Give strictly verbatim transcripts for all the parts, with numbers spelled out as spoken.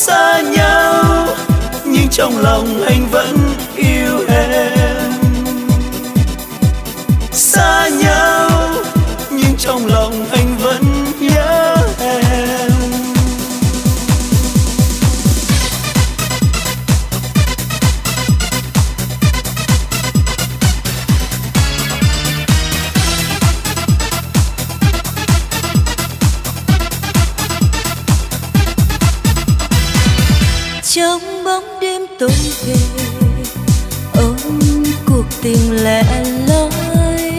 xa nhau nhưng trong lòng anh vẫn yêu em. Xa nhau nhưng trong lòng anh vẫn nhớ em. Trong bóng đêm tối về ôm cuộc tình lẻ loi,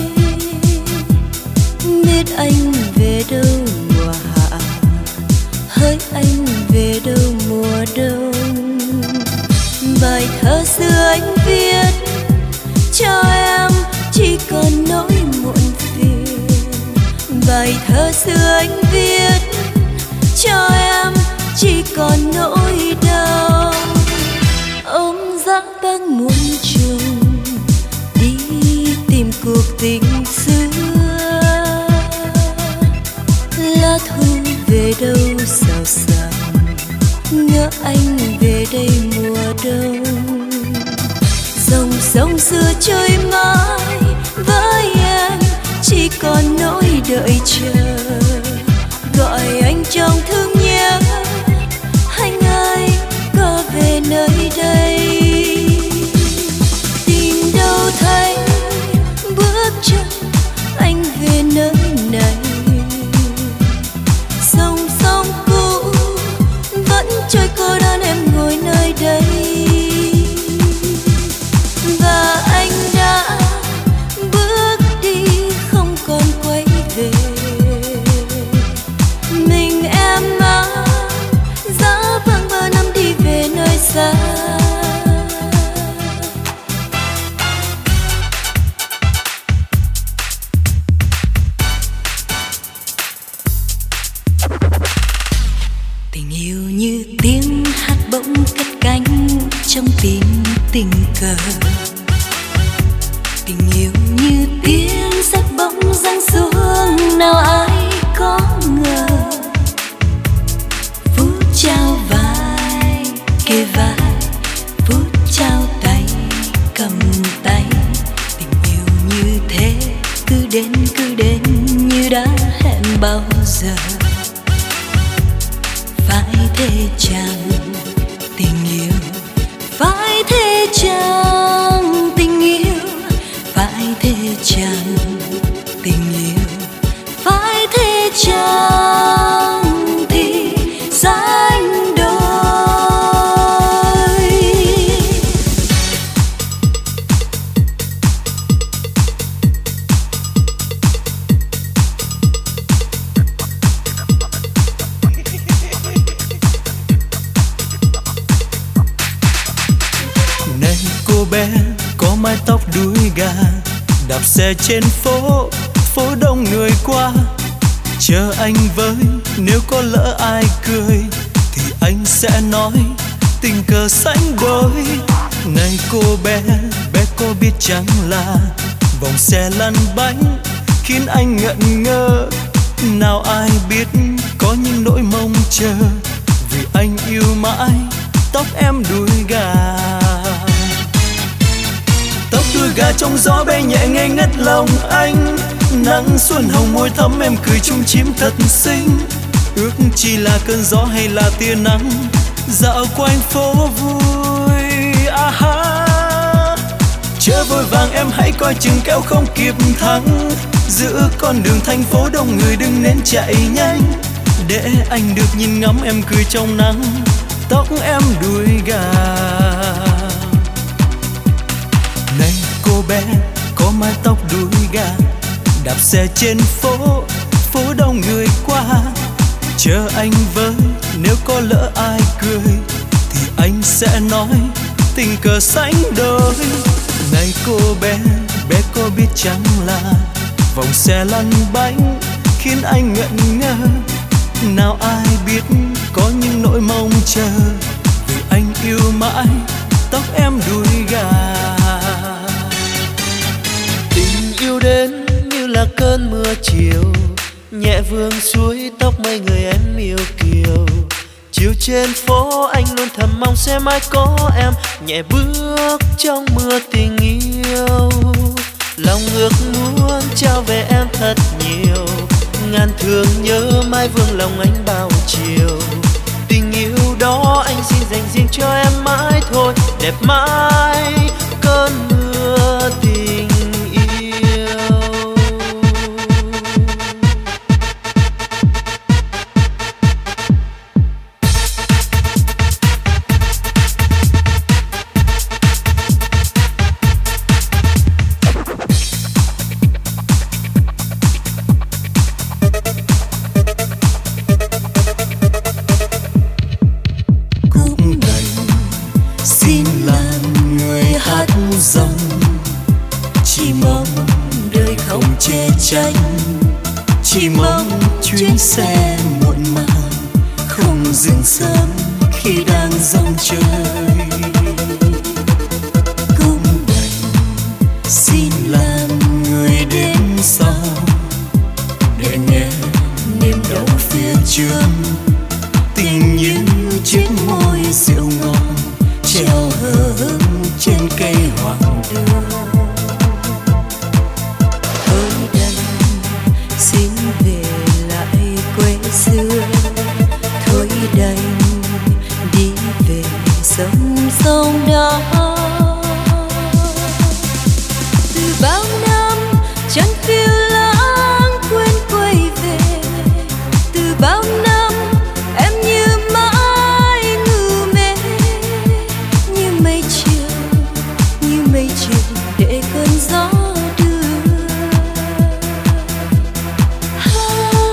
biết anh về đâu mùa hạ, hỡi anh về đâu mùa đông. Bài thơ xưa anh viết cho em chỉ còn nỗi muộn phiền. Bài thơ xưa anh viết cho em chỉ còn nỗi đau. Ông dã băng muôn trùng đi tìm cuộc tình xưa. Lá thu về đâu xào xạc, ngỡ anh về đây mùa đông. Dòng sông xưa trôi mãi với em chỉ còn nỗi đợi chờ. Gọi anh trong thương nhớ, anh ơi có về nơi đây. Tìm đâu thấy bước chân anh về nơi này. Dòng sông cũ vẫn trôi cô đơn, em ngồi nơi đây. Và anh đã bước đi không còn quay về. Mình em á giá vàng bờ năm đi về nơi xa. Tình yêu như tiếng hát bỗng cất cánh trong tim tình cờ. Tình yêu như tiếng sét bỗng giáng xuống, nào ai có ngờ. Phút trao vai kề vai, phút trao tay cầm tay. Tình yêu như thế cứ đến cứ đến như đã hẹn bao giờ. Phải thế chăng tình yêu, phải thế chăng tình yêu, phải thế chăng tình yêu, phải thế chăng thì sánh đôi. Này cô bé có mái tóc đuôi gà, đạp xe trên phố, phố đông người qua. Chờ anh với, nếu có lỡ ai cười thì anh sẽ nói tình cờ sánh đôi. Này cô bé, bé có biết chăng là vòng xe lăn bánh khiến anh ngẩn ngơ. Nào ai biết có những nỗi mong chờ, vì anh yêu mãi tóc em đuôi gà. Tóc đuôi gà trong gió bay nhẹ ngây ngất lòng anh. Nắng xuân hồng môi thắm em cười chung chím thật xinh. Ước chỉ là cơn gió hay là tia nắng dạo quanh phố vui. À ha. Chớ vội vàng em hãy coi chừng kéo không kịp thắng. Giữa con đường thành phố đông người đừng nên chạy nhanh, để anh được nhìn ngắm em cười trong nắng. Tóc em đuôi gà. Này cô bé có mái tóc đuôi gà, đạp xe trên phố, phố đông người qua. Chờ anh với, nếu có lỡ ai cười thì anh sẽ nói tình cờ sánh đôi. Này cô bé, bé có biết chăng là vòng xe lăn bánh khiến anh ngẩn ngơ. Nào ai biết có những nỗi mong chờ, vì anh yêu mãi tóc em đuôi gà. Tình yêu đến như là cơn mưa chiều, nhẹ vương suối tóc mấy người em yêu kiều. Chiều trên phố anh luôn thầm mong sẽ mãi có em, nhẹ bước trong mưa tình yêu. Lòng ước muốn trao về em thật nhiều, ngàn thương nhớ mãi vương lòng anh bao chiều. Tình yêu đó anh xin dành riêng cho em mãi thôi, đẹp mãi cơn mưa tình yêu. Dòng chỉ mong đời không che tránh, chỉ mong chuyến xe muộn màng không dừng sớm khi đang dòng trời. Cũng đành xin làm người đến sau để nghe niềm đau phía trước, tình như chiếc môi rượu ngon treo hờ hững trên cây hoàng đường. Thôi đành xin về lại quê xưa, thôi đành đi về sông sông đó. Từ bao năm chẳng phiêu lãng quên quay về, từ bao năm em như mãi ngủ mê, như mây chiều như mây chiều để cơn gió đưa. Ha,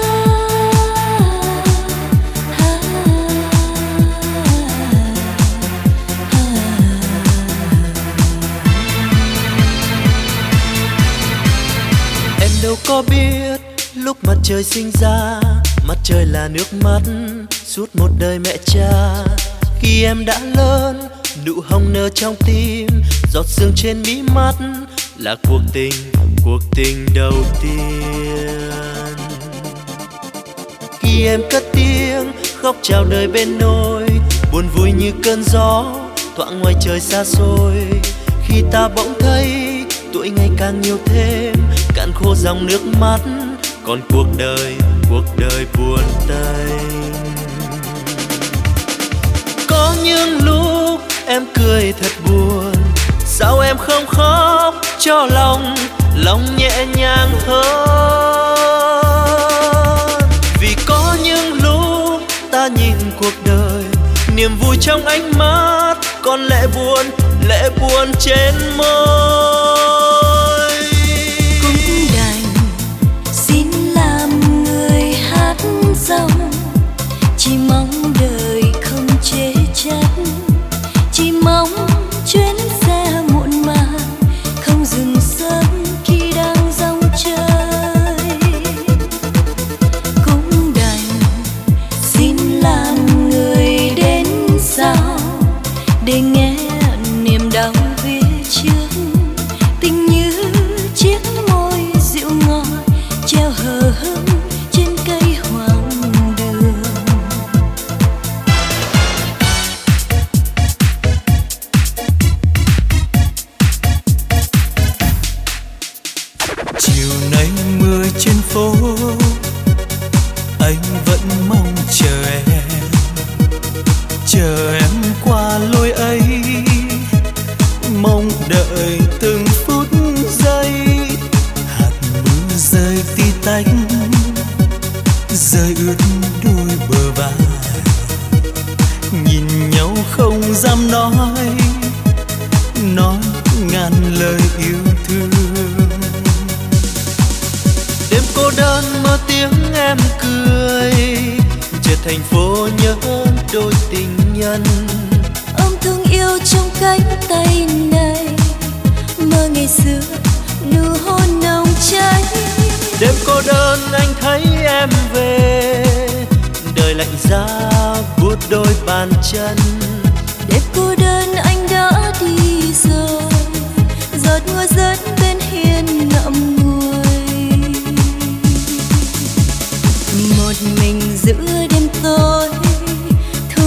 ha, ha. Em đâu có biết lúc mặt trời sinh ra, mặt trời là nước mắt suốt một đời mẹ cha. Khi em đã lớn, nụ hồng nở trong tim, giọt sương trên mí mắt là cuộc tình, cuộc tình đầu tiên. Khi em cất tiếng khóc chào đời bên nôi, buồn vui như cơn gió thoảng ngoài trời xa xôi. Khi ta bỗng thấy tuổi ngày càng nhiều thêm, cạn khô dòng nước mắt, còn cuộc đời, cuộc đời buồn tênh. Có những lúc em cười thật buồn, sao em không khóc cho lòng, lòng nhẹ nhàng hơn. Vì có những lúc ta nhìn cuộc đời, niềm vui trong ánh mắt, còn lệ buồn, lệ buồn trên môi. Cũng đành xin làm người hát dòng, chỉ mong đời không chê trách, chỉ mong chuyến xe muộn màng không dừng sớm khi đang dòng chơi. Cũng đành xin làm người đến sau để nghe niềm đau phía trước, tình như chiếc môi rượu ngọt treo hờ hững trên cây hoàng đường. Chiều nay mưa trên phố, anh vẫn mong chờ em, chờ em qua lối ấy, mong đợi từng phút giây. Hạt mưa rơi tí tách, rơi ướt đôi bờ vai, nhìn nhau không dám nói, nói ngàn lời yêu thương. Đêm cô đơn mơ tiếng em cười, chợt thành phố nhớ đôi tình nhân. Ôm thương yêu trong cánh tay này, mơ ngày xưa nụ hôn nồng cháy. Đêm cô đơn anh thấy em về, đời lạnh giá buốt đôi bàn chân. Đêm cô đơn anh đã đi rồi, giọt mưa rớt bên hiên ngậm ngùi. Một mình giữa đêm tối,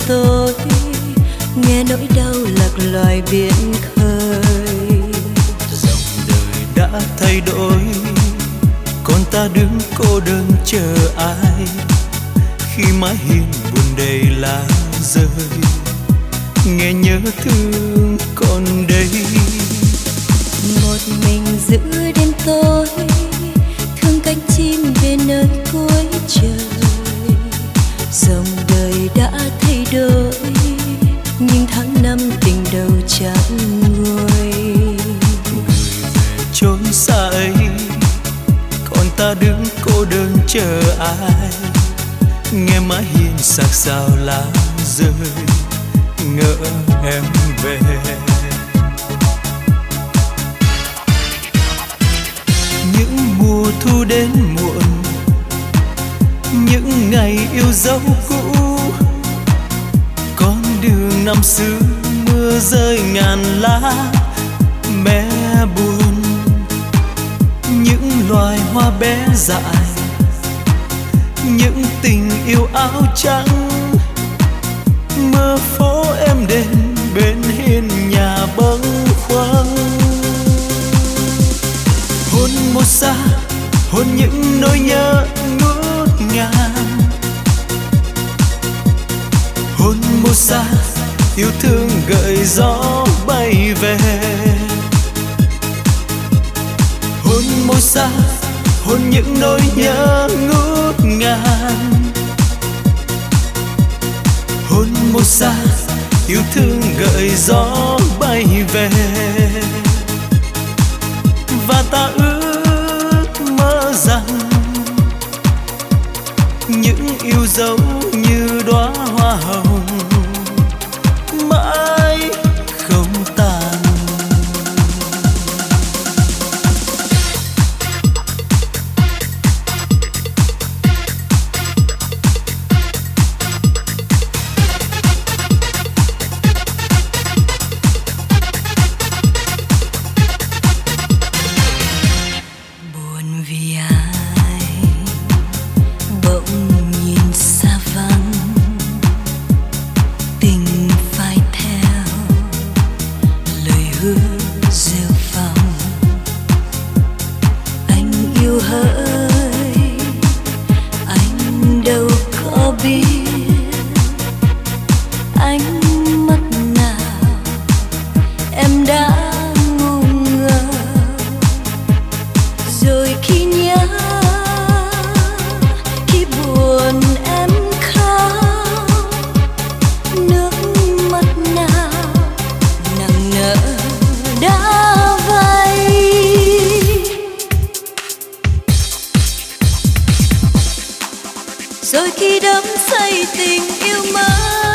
tôi, nghe nỗi đau lạc loài biển khơi. Dòng đời đã thay đổi, còn ta đứng cô đơn chờ ai, khi mái hiên buồn đầy lá rơi, nghe nhớ thương còn đây. Một mình giữ đêm tối, thương cánh chim về nơi cuối trời. Dòng đời đã thay đổi, nhưng tháng năm tình đầu chẳng nguôi. Người về chốn xa ấy, còn ta đứng cô đơn chờ ai, nghe mái hiên xạc xao lá rơi, ngỡ em về. Những mùa thu đến muộn, những ngày yêu dấu cũ, con đường năm xưa mưa rơi ngàn lá bé buồn. Những loài hoa bé dại, những tình yêu áo trắng, mơ phố em đến bên hiên nhà bâng khuâng. Hôn một xa, hôn những nỗi nhớ ngút ngàn. Hôn một xa, yêu thương gợi gió bay về. Hôn một xa, hôn những nỗi nhớ ngút ngàn. Hôn một xa, yêu thương gợi gió bay về. Và ta ước mơ rằng những yêu dấu như đóa hoa hồng mãi không tàn. Buồn vì ai bỗng nhìn xa vắng, tình phai theo lời hứa rêu phong. Anh yêu hỡi, anh đâu có biết anh mất nào, em đã ngu ngơ. Rồi khi nhớ, khi buồn em khóc, nước mắt nào nặng nợ đã vay. Rồi khi đắm say tình yêu mới,